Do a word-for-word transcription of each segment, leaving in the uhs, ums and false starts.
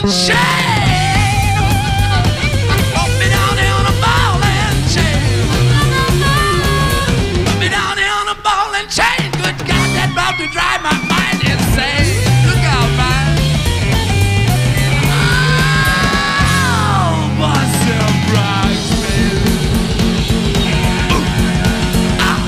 and chain. Put me down here on a ball and chain. Put me down here on a ball and chain. Good God, that about to drive my mind insane. Look out, man. Oh, my surprise, baby. Ooh. Ah.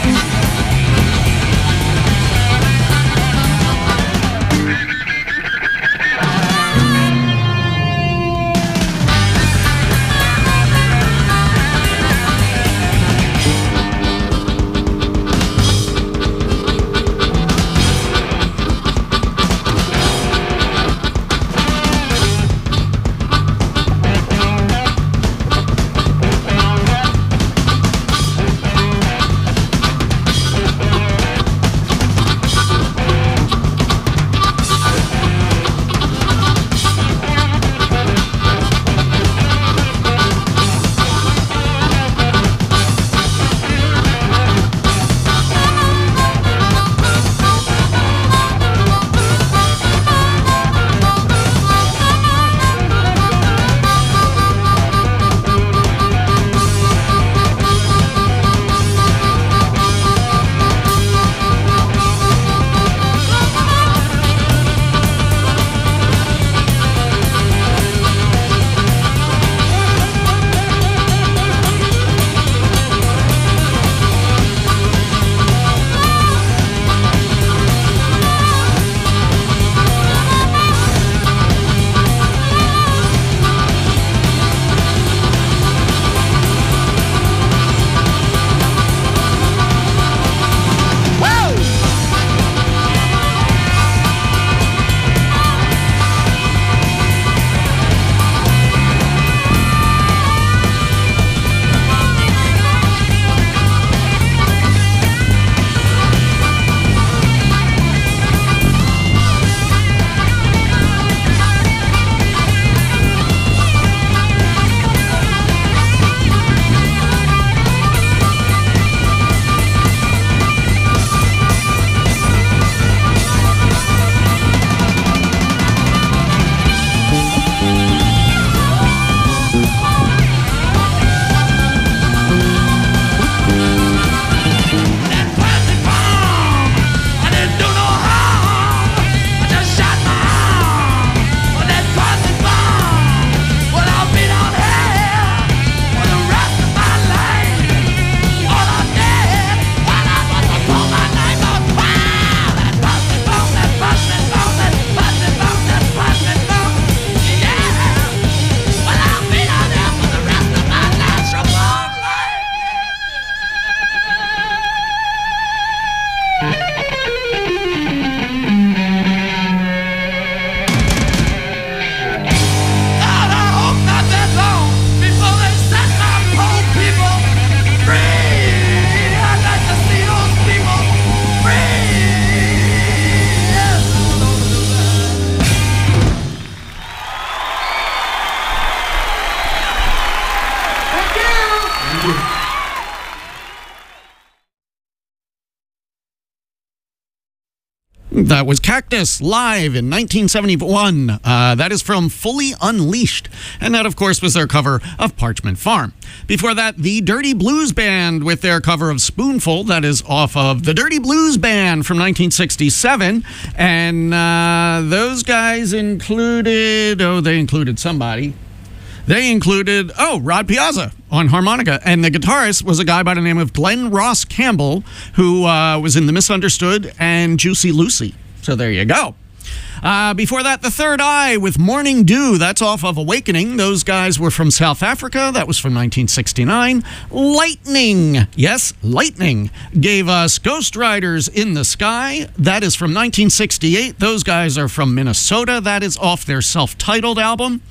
That was Cactus live in nineteen seventy-one. Uh, that is from Fully Unleashed. And that, of course, was their cover of Parchment Farm. Before that, the Dirty Blues Band with their cover of Spoonful. That is off of the Dirty Blues Band from nineteen sixty-seven. And uh, those guys included, oh, they included somebody. They included, oh, Rod Piazza on harmonica. And the guitarist was a guy by the name of Glenn Ross Campbell, who uh, was in The Misunderstood and Juicy Lucy. So there you go. Uh, before that, The Third Eye with Morning Dew. That's off of Awakening. Those guys were from South Africa. That was from nineteen sixty-nine. Lightning, yes, Lightning, gave us Ghost Riders in the Sky. That is from nineteen sixty-eight. Those guys are from Minnesota. That is off their self-titled album.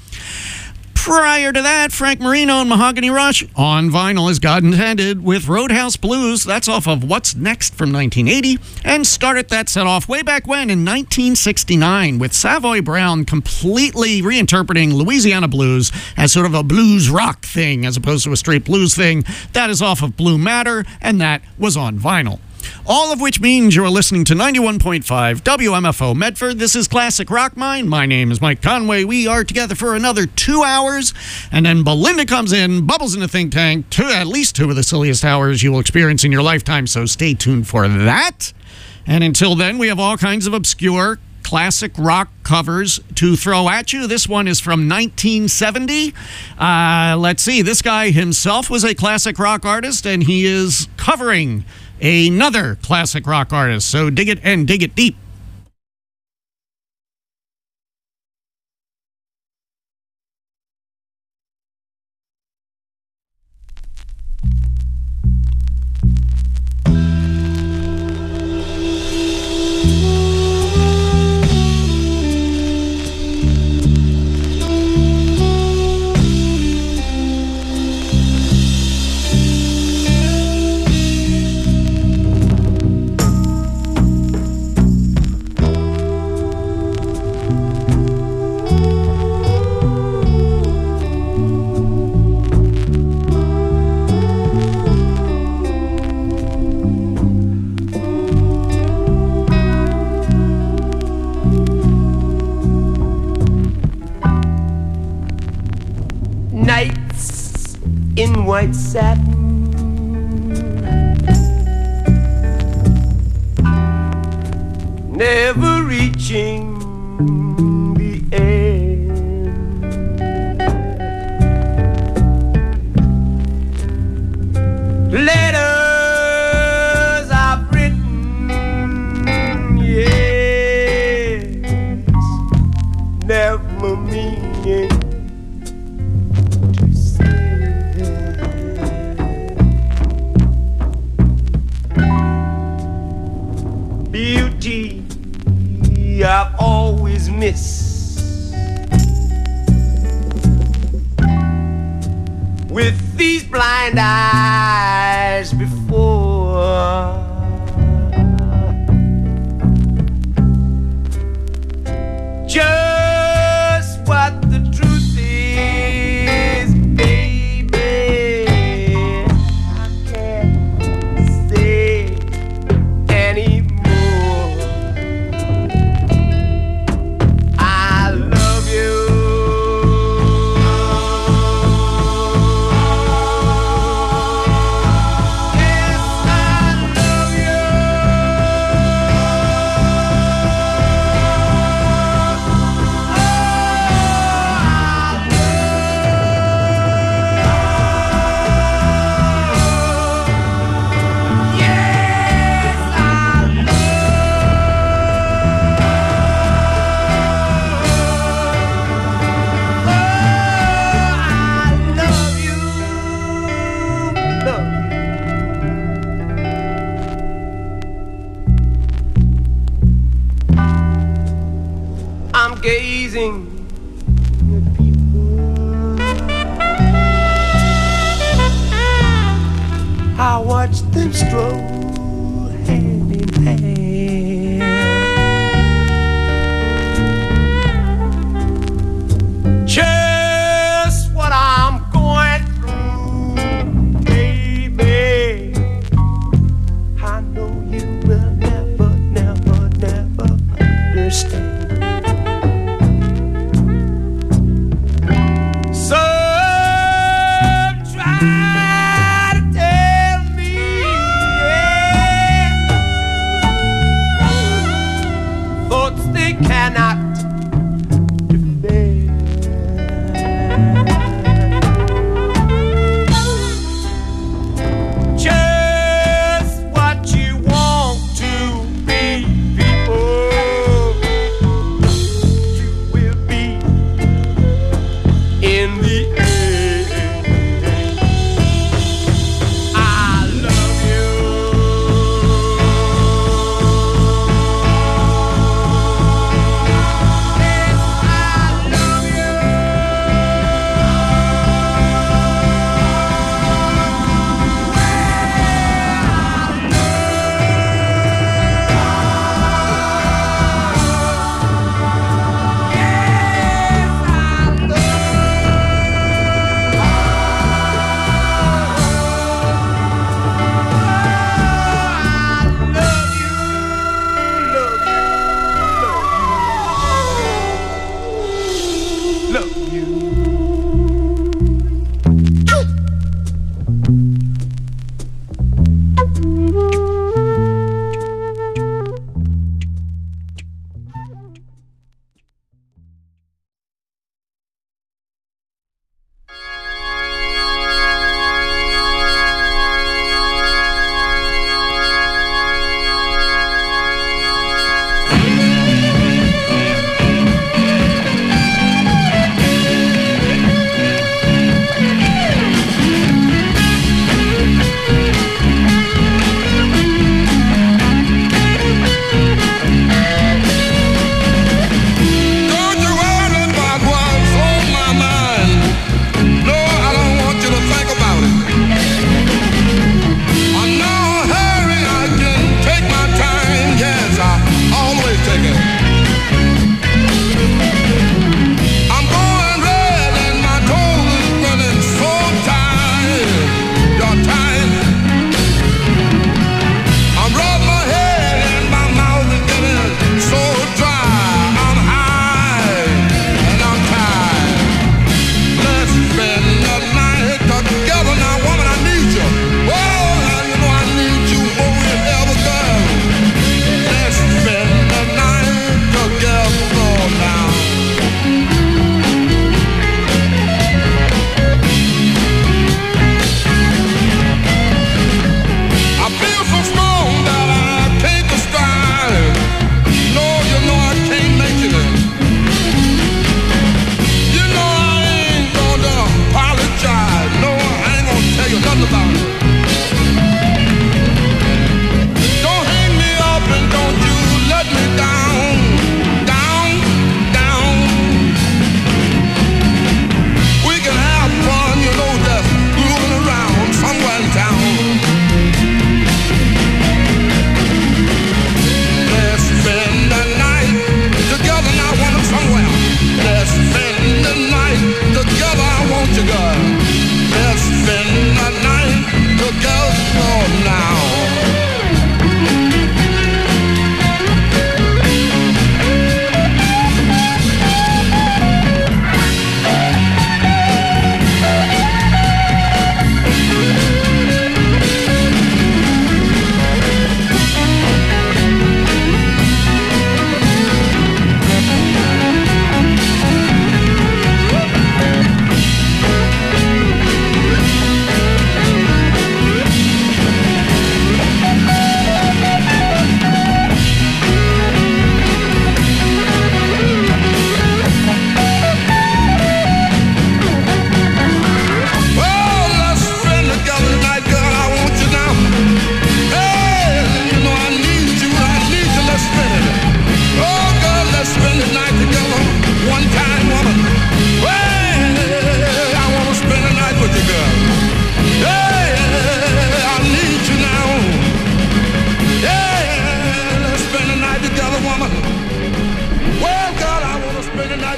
Prior to that, Frank Marino and Mahogany Rush on vinyl as God intended with Roadhouse Blues. That's off of What's Next from nineteen eighty. And started that set off way back when in nineteen sixty-nine with Savoy Brown completely reinterpreting Louisiana blues as sort of a blues rock thing as opposed to a straight blues thing. That is off of Blue Matter, and that was on vinyl. All of which means you are listening to ninety-one point five W M F O Medford. This is Classic Rock Mine. My name is Mike Conway. We are together for another two hours, and then Belinda comes in, bubbles in a think tank, two, at least two of the silliest hours you will experience in your lifetime, so stay tuned for that. And until then, we have all kinds of obscure classic rock covers to throw at you. This one is from nineteen seventy. Uh, let's see. This guy himself was a classic rock artist, and he is covering another classic rock artist. So dig it and dig it deep. Nights in white satin, never reaching the end. Letters I've written, yes, never meaning beauty I've always missed. With these blind eyes before, just what the truth is, baby, I can't say anymore. I love you. Yes, I love you. I'm gazing at people. I watch them stroll hand in hand. Just what I'm going through, baby, I know you will never, never, never understand. Try to tell me, yeah,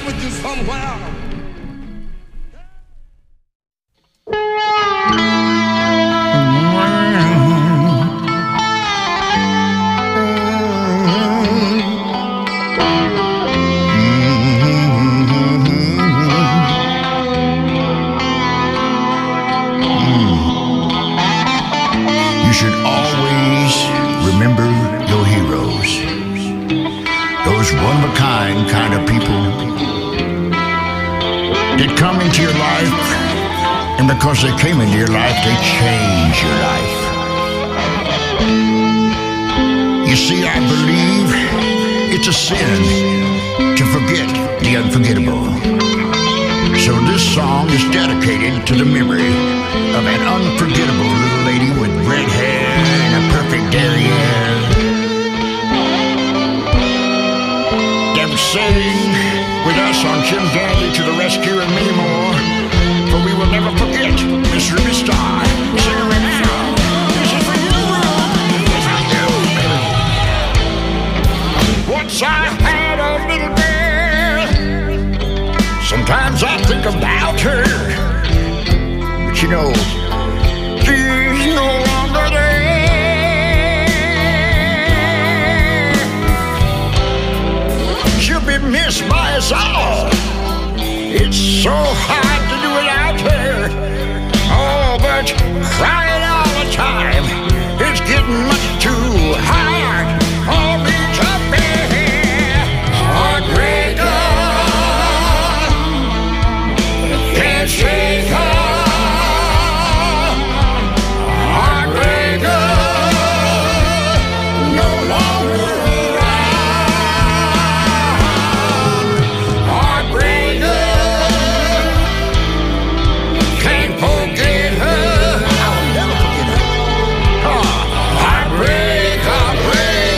share with you somewhere. You should always remember your heroes. Those one-of-a-kind kind of people that come into your life, and because they came into your life, they change your life. You see, I believe it's a sin to forget the unforgettable. So this song is dedicated to the memory of an unforgettable little lady with red hair and a perfect derriere. Them sing with us on Jim Dandy to the rescue and many more, for we will never forget Miss Ruby Star. Sing her right now. This is for you, this is for you, baby. Once I had a little girl. Sometimes I think about her, but you know, she's no longer there. She'll be missed by us all. It's so hard to do without her. Oh, but crying all the time, it's getting much too hard for me to bear. Heartbreaker. Can't shake her, heartbreaker, no longer around. Heartbreaker, can't forget her. I'll never forget her. Oh, heartbreak, heartbreak.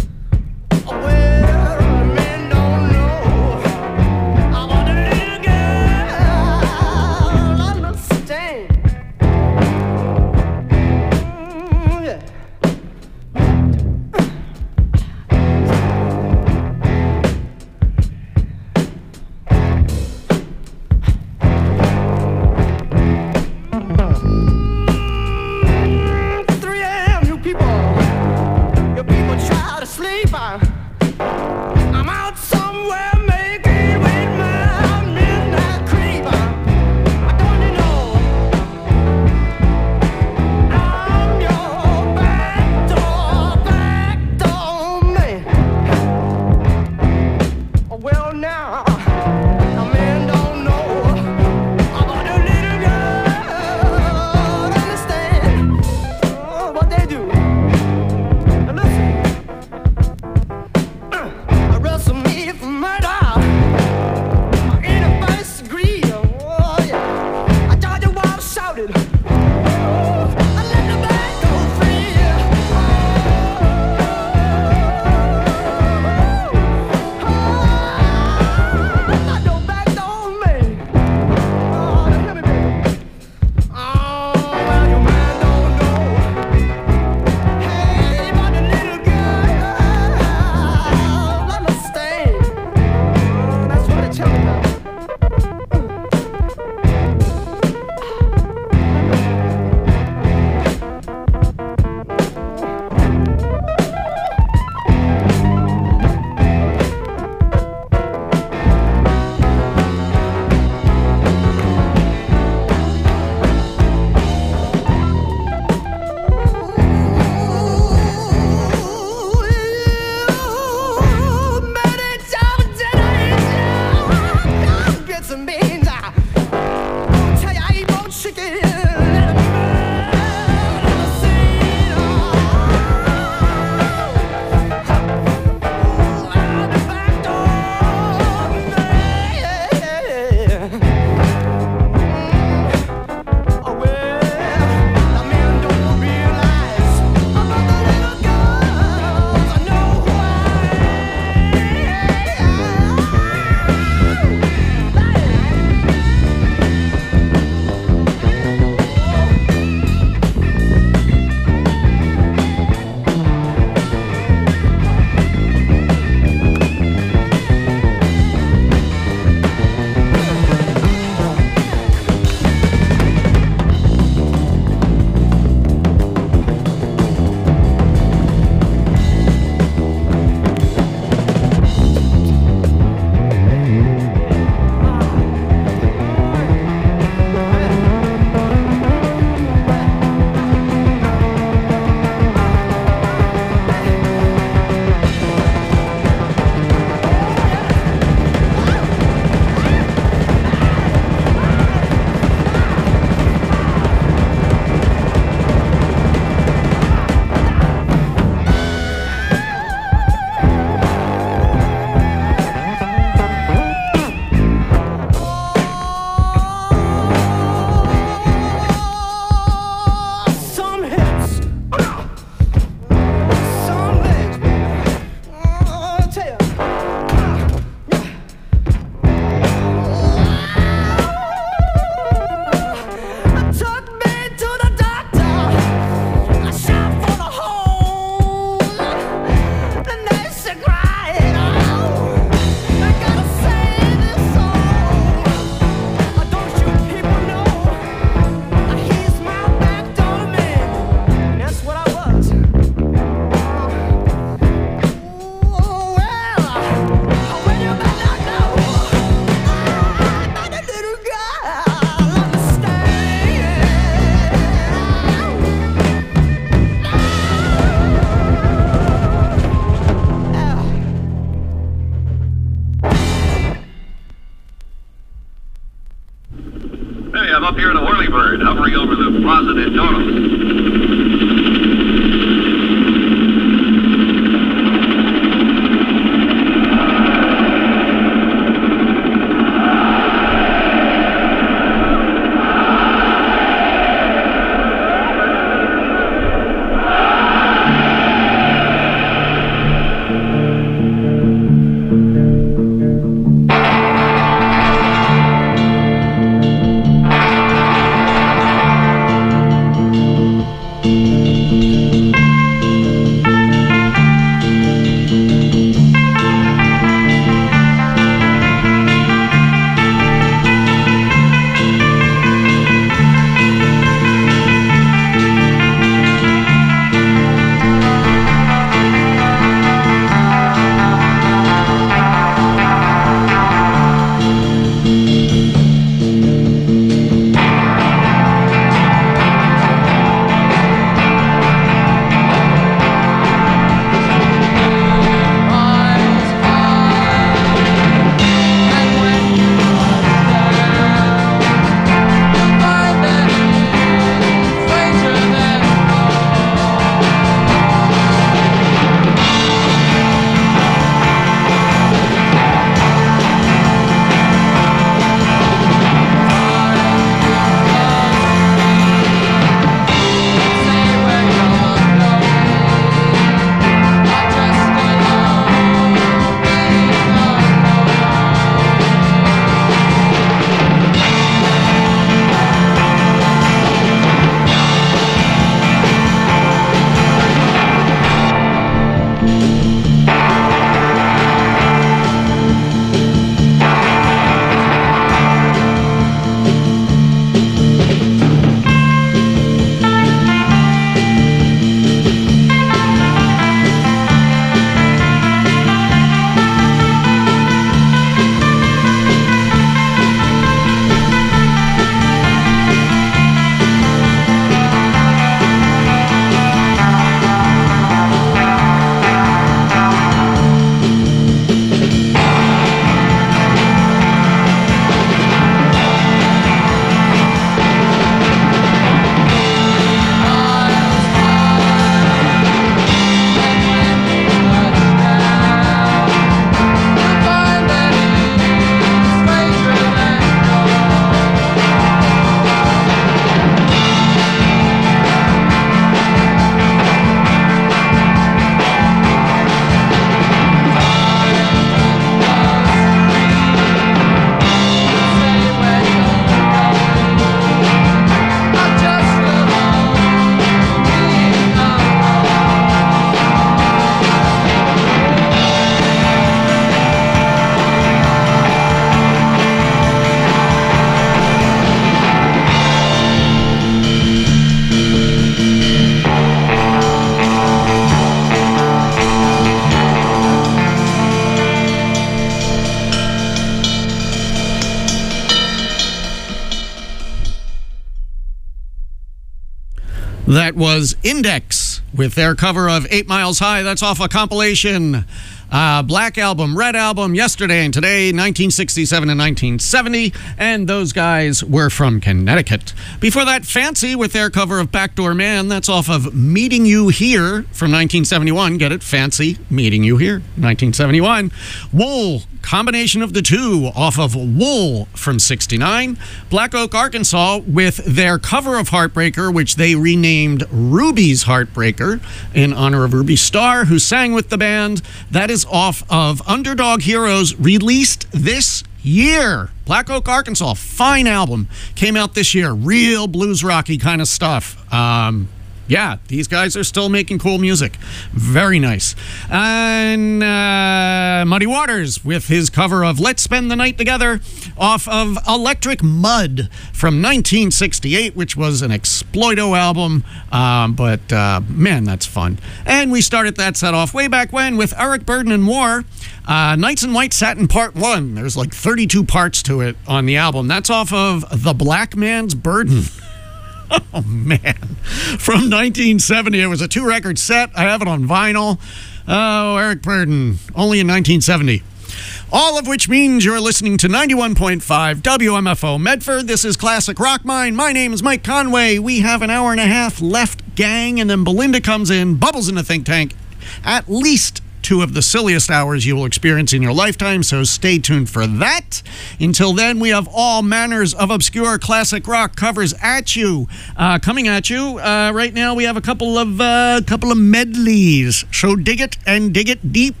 That was Index with their cover of Eight Miles High. That's off a compilation. Uh, Black Album, Red Album, Yesterday and Today, nineteen sixty-seven and nineteen seventy. And those guys were from Connecticut. Before that, Fancy with their cover of Backdoor Man. That's off of Meeting You Here from nineteen seventy-one. Get it? Fancy, Meeting You Here, nineteen seventy-one. Wool, combination of the two, off of Wool from sixty-nine. Black Oak, Arkansas with their cover of Heartbreaker, which they renamed Ruby's Heartbreaker in honor of Ruby Starr, who sang with the band. That is off of Underdog Heroes, released this year. Black Oak, Arkansas, fine album. Came out this year. Real blues rocky kind of stuff. Um, yeah, these guys are still making cool music. Very nice. And uh, Muddy Waters with his cover of Let's Spend the Night Together off of Electric Mud from nineteen sixty-eight, which was an Exploito album. Um, but, uh, man, that's fun. And we started that set off way back when with Eric Burdon and More. Uh, Nights in White Satin Part one. There's like thirty-two parts to it on the album. That's off of The Black Man's Burden. Oh, man. From nineteen seventy. It was a two-record set. I have it on vinyl. Oh, Eric Burdon. Only in nineteen seventy. All of which means you're listening to ninety-one point five W M F O Medford. This is Classic Rock Mine. My name is Mike Conway. We have an hour and a half left, gang, and then Belinda comes in, bubbles in the think tank. At least two of the silliest hours you will experience in your lifetime, so stay tuned for that. Until then, we have all manners of obscure classic rock covers at you. Uh, coming at you, uh, right now we have a couple of, uh, couple of medleys, so dig it and dig it deep.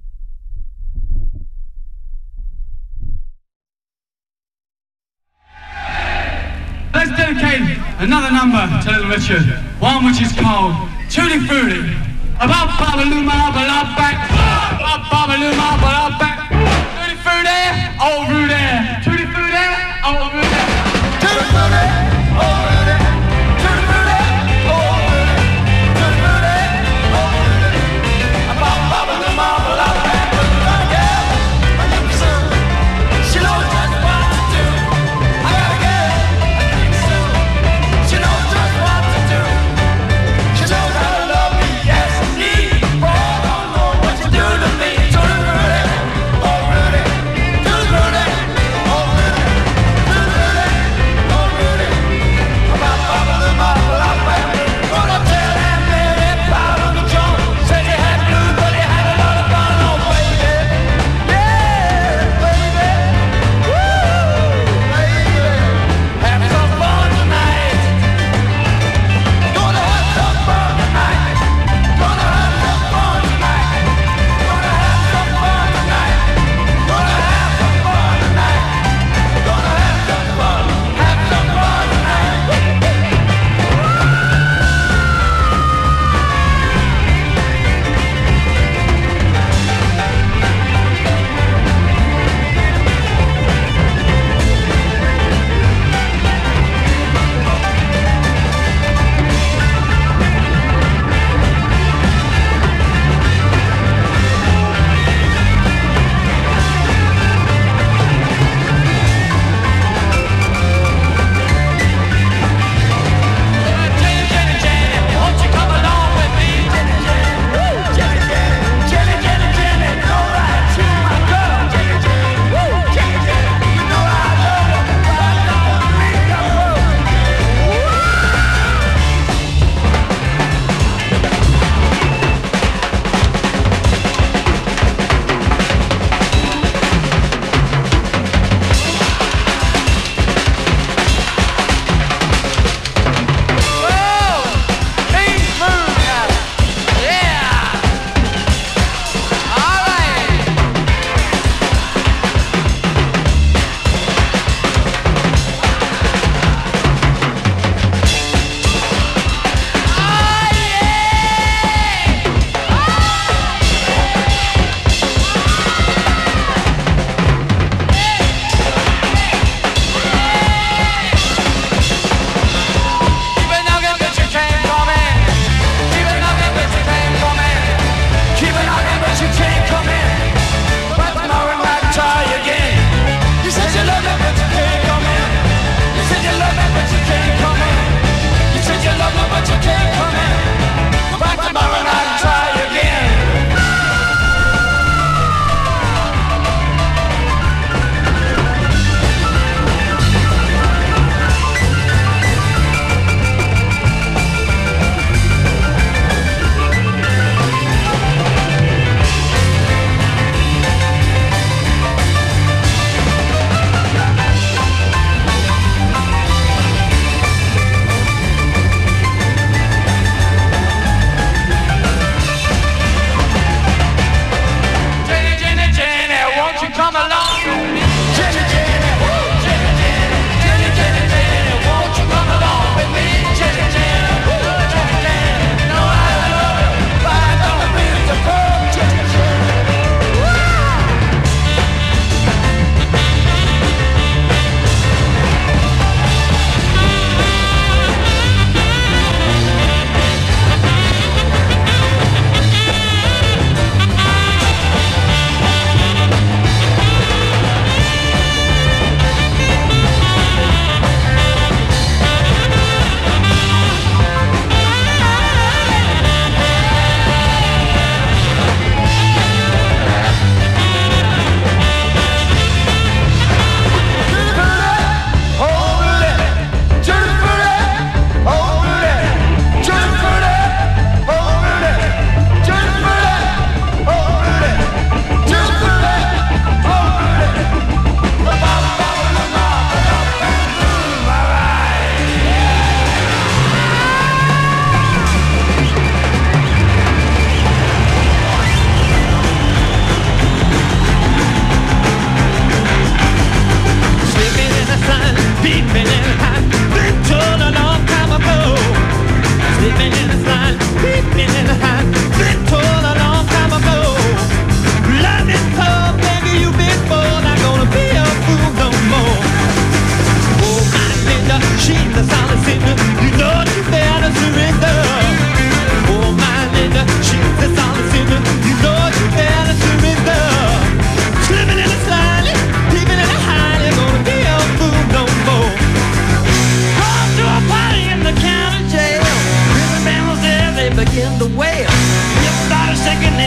Let's dedicate another number to Little Richard, one which is called Tutti Frutti. About Babaluma, Balabak, Babaluma, Balabak, Tutti Frutti, old Rudy, Tutti Frutti, old Rudy, Tutti Frutti, old Rudy, Tutti Frutti, old Rudy, Tutti Frutti, old Rudy, about Babaluma, Balabak, yeah, my young son, she knows just what to do. I gotta get a thing soon. She knows just what to do. She knows how to love me, yes. What you do to me, Tutti Frutti, oh Rudy, Tutti Frutti, oh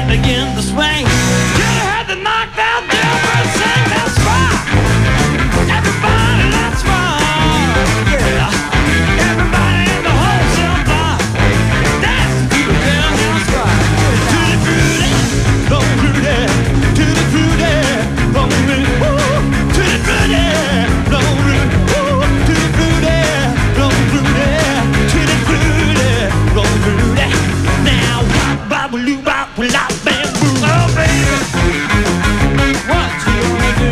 feet begin to swing. You heard the knocked out jailbird sing. That's right. Everybody, let's rock. Yeah. Everybody in the whole cell block. Dance to the jailhouse rock. Tutti frutti, don't fruity. Tutti frutti, don't fruity. Tutti frutti, don't fruity. Tutti frutti, don't fruity. Tutti frutti, don't fruity. Now, wop, bop, loo, bop, lop, bam, boom. Oh, baby, what you gonna do?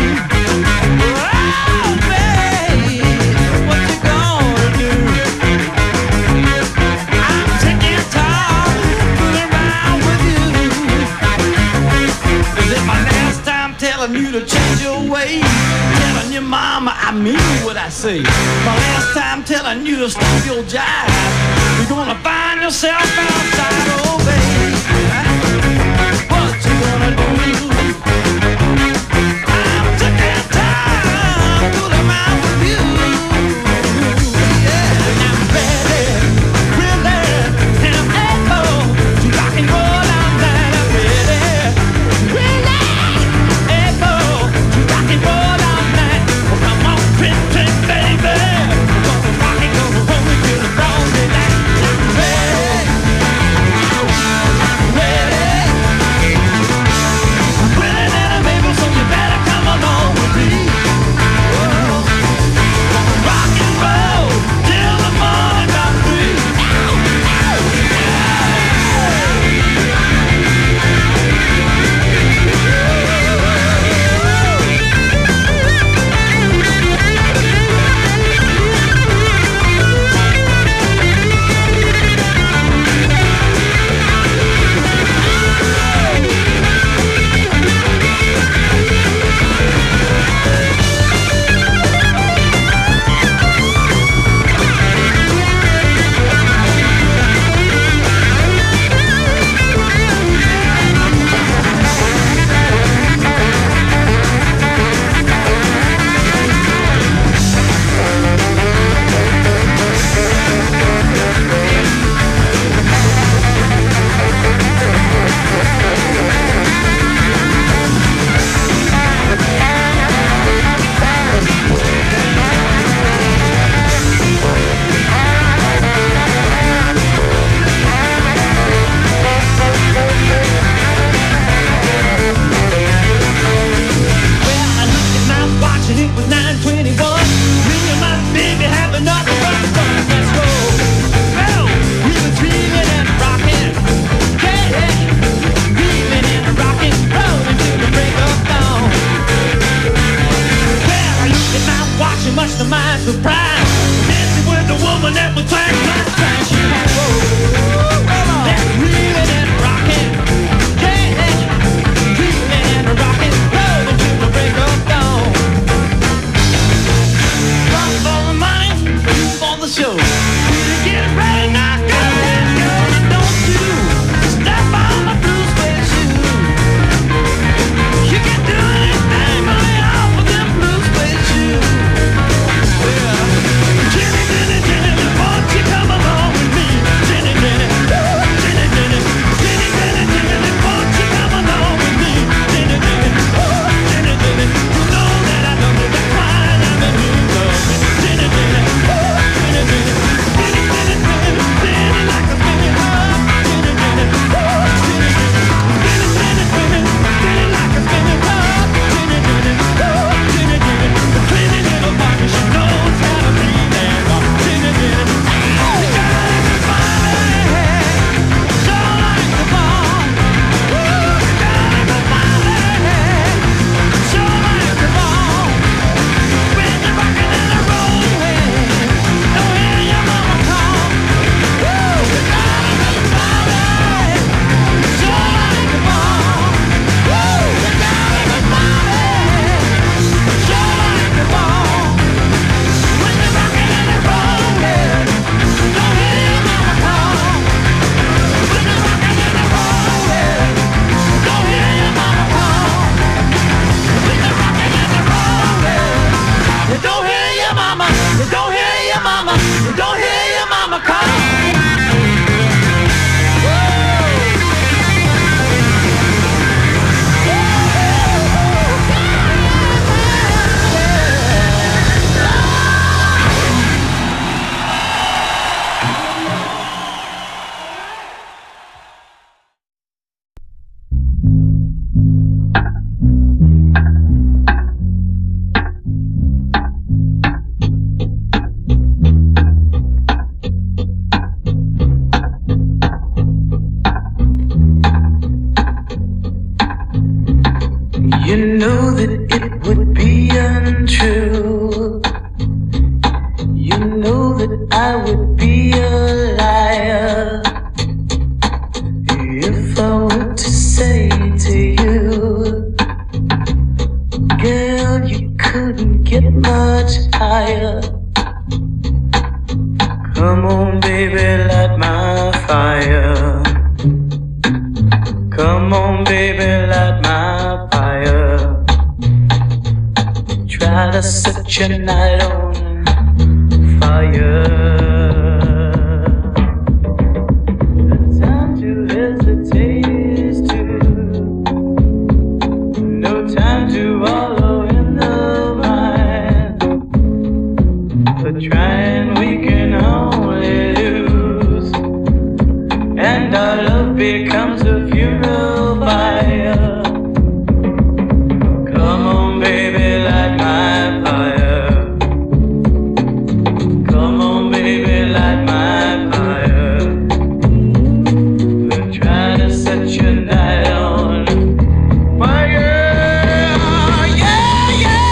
Oh, baby, what you gonna do? I'm sick and tired of fooling around with you. Is it my last time telling you to change your ways? Telling your mama I mean what I say. My last time telling you to stop your jive. You're gonna find yourself outside, oh baby. What you gonna do? I'm sick and tired of fooling around with you. Yeah, and I'm ready, really, and I'm able to rock and roll all night. I'm ready, really, able to rock and roll all night. Well, come on, pretty baby, gonna rock and gonna roll it till the broad daylight. I'm ready. You know that it would be untrue. You know that I would be a liar if I were to say to you, girl, you couldn't get much higher. Come on, baby, light my fire. Come on, baby, light my fire. Try to set your night on fire. The time to hesitate is due. No time to wallow in the mind. But trying we can only lose, and our love becomes a funeral fire. Come on, baby, light my fire. Come on, baby, light my fire. We're trying to set your night on fire. Yeah, yeah.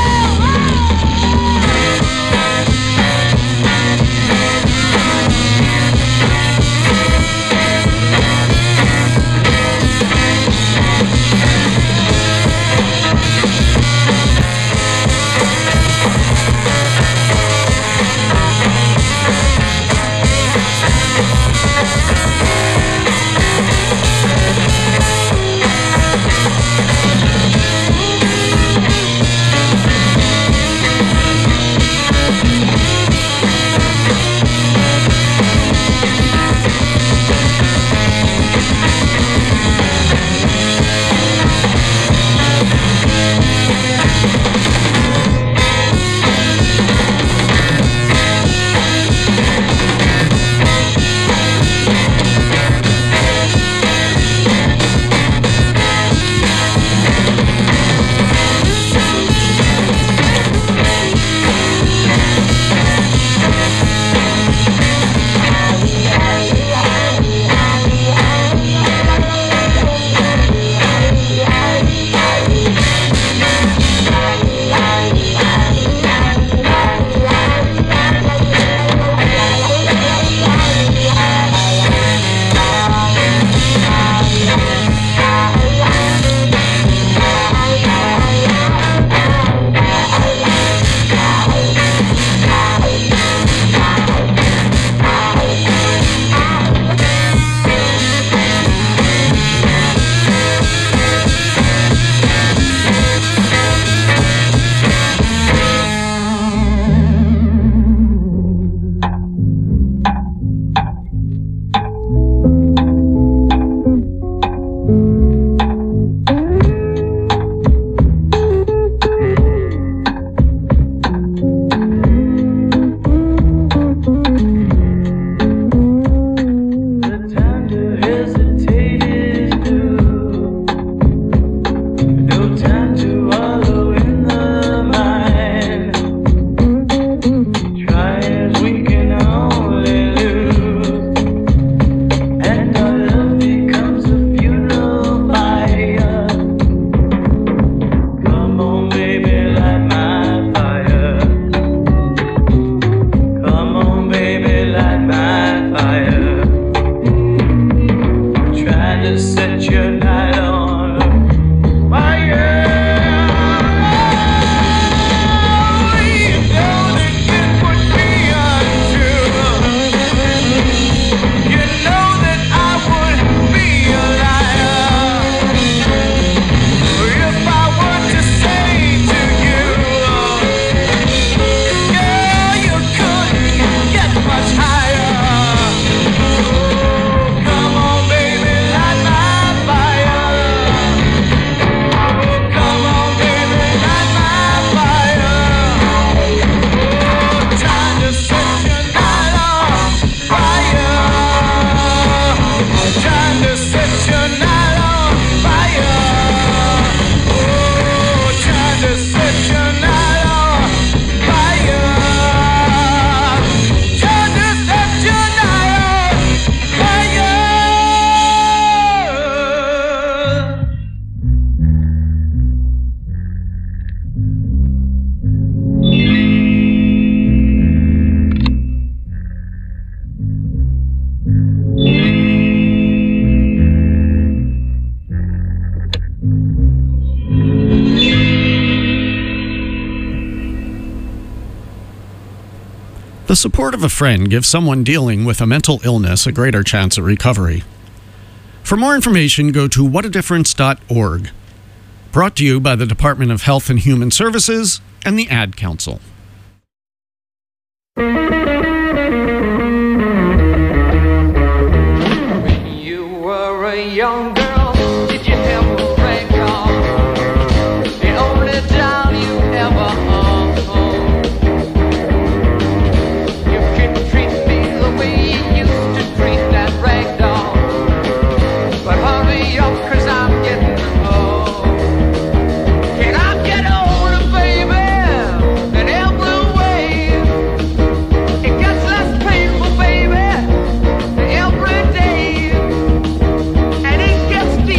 Fire. The support of a friend gives someone dealing with a mental illness a greater chance at recovery. For more information, go to what a difference dot org. Brought to you by the Department of Health and Human Services and the Ad Council. When you were a young girl, did you ever break off the only doll you ever owned? You can treat me the way you used to treat that rag doll, but hurry up, 'cause I'm getting old. Can I get older, baby, in every way? It gets less painful, baby, every day, and it gets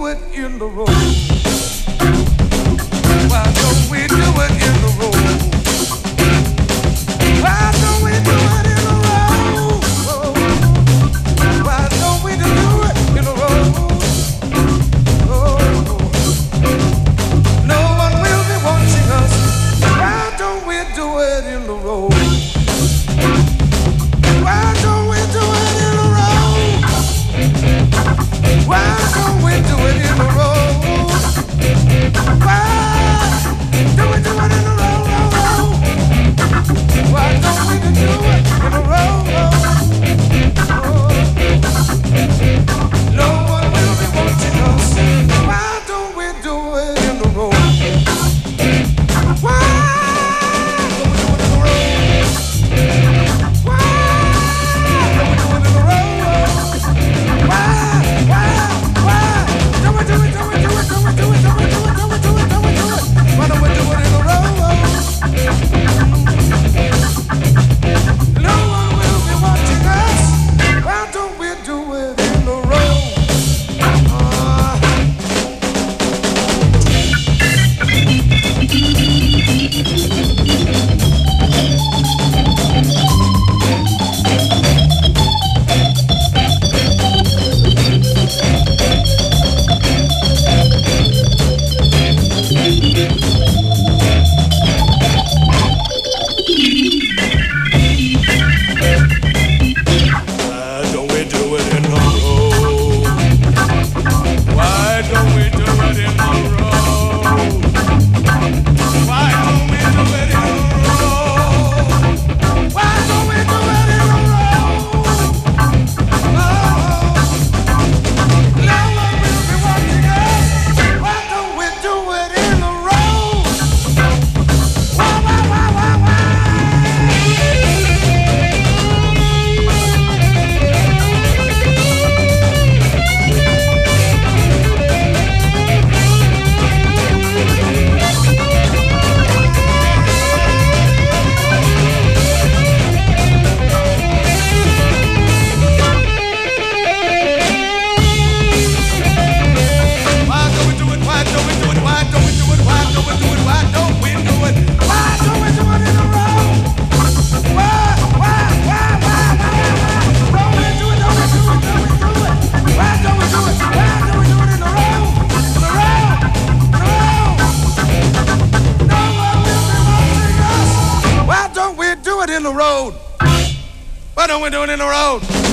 do it in the road? Why don't we do it in the road? Why don't we do it in the road? Why don't we do it in the road? Oh, no one will be watching us. Why don't we do it in the road? Why don't we do it in the road? Why don't we do it in the road? Why do we do it in the road? Why don't we do it in the road? No one will be watching us. Why don't we do it in the road? Why don't we do it in the road? Why don't we do it in the road? Why? Why? Why? Do we do it? Do we do it? Do we do it? Do we do it? Do we do it? Do we do it? Why don't we do it in the road? No one will be watching us. Why don't we do it in the road? Uh, Why don't we do it in the road? Why don't we do it in the road? Why don't we do it in the road? Why don't we do it in the road? Oh, no one will be watching us. Why don't we do it in the road? Why, why, why, why, why? Why don't we do it? Why don't we do it? Why don't we do it? Why don't we do it? Why don't we do it? Why don't we do it in a row? Why? Why? Why? Why? Why? Why? Don't we do it? Don't we do it? Don't we do it? Why don't we do it? Why don't we do it in a row? In a row? In a row? No one will be watching us. Why don't we do it in the road? Why don't we do it in the road?